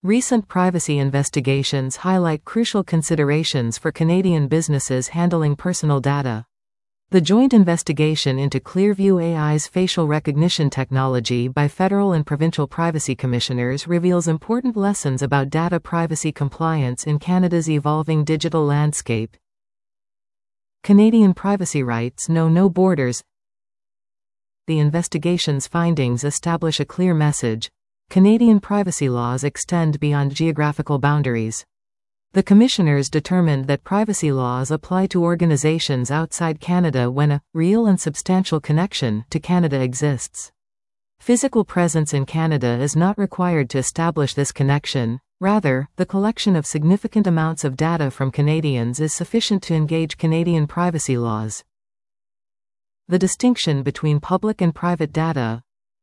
Recent privacy investigations highlight crucial considerations for Canadian businesses handling personal data. The joint investigation into Clearview AI's facial recognition technology by federal and provincial privacy commissioners reveals important lessons about data privacy compliance in Canada's evolving digital landscape. Canadian privacy rights know no borders. The investigation's findings establish a clear message: Canadian privacy laws extend beyond geographical boundaries. The commissioners determined that privacy laws apply to organizations outside Canada when a real and substantial connection to Canada exists. Physical presence in Canada is not required to establish this connection. Rather, the collection of significant amounts of data from Canadians is sufficient to engage Canadian privacy laws. The distinction between public and private data.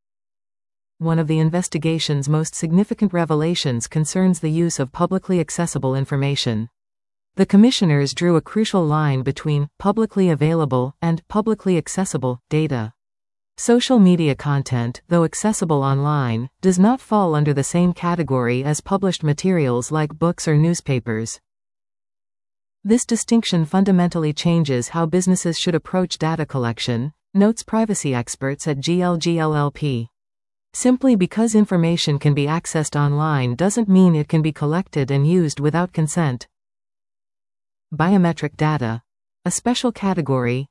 One of the investigation's most significant revelations concerns the use of publicly accessible information. The commissioners drew a crucial line between publicly available and publicly accessible data. Social media content, though accessible online, does not fall under the same category as published materials like books or newspapers. This distinction fundamentally changes how businesses should approach data collection, notes privacy experts at GLG/LLP. Simply because information can be accessed online doesn't mean it can be collected and used without consent. Biometric data, a special category.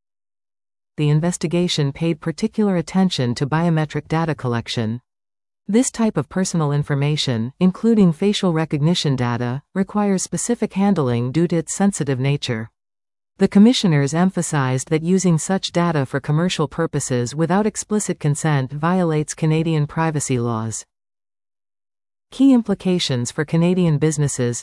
The investigation paid particular attention to biometric data collection. This type of personal information, including facial recognition data, requires specific handling due to its sensitive nature. The commissioners emphasized that using such data for commercial purposes without explicit consent violates Canadian privacy laws. Key implications for Canadian businesses.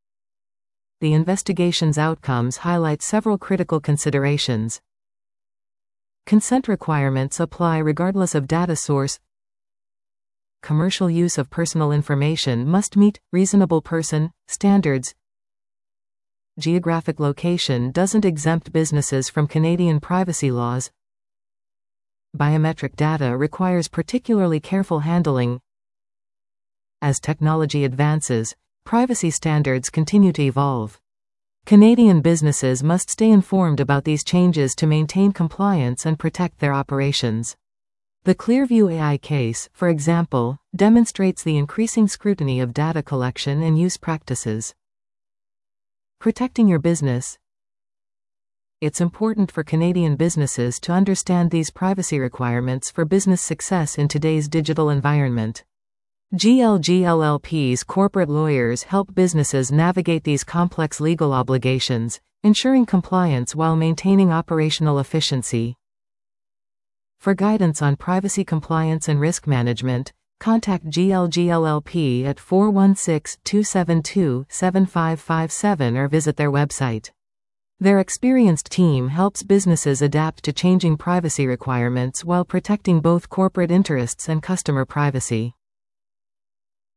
The investigation's outcomes highlight several critical considerations. Consent requirements apply regardless of data source. Commercial use of personal information must meet reasonable person standards. Geographic location doesn't exempt businesses from Canadian privacy laws. Biometric data requires particularly careful handling. As technology advances, privacy standards continue to evolve. Canadian businesses must stay informed about these changes to maintain compliance and protect their operations. The Clearview AI case, for example, demonstrates the increasing scrutiny of data collection and use practices. Protecting your business. It's important for Canadian businesses to understand these privacy requirements for business success in today's digital environment. GLG/LLP's corporate lawyers help businesses navigate these complex legal obligations, ensuring compliance while maintaining operational efficiency. For guidance on privacy compliance and risk management, contact GLG/LLP at 416-272-7557 or visit their website. Their experienced team helps businesses adapt to changing privacy requirements while protecting both corporate interests and customer privacy.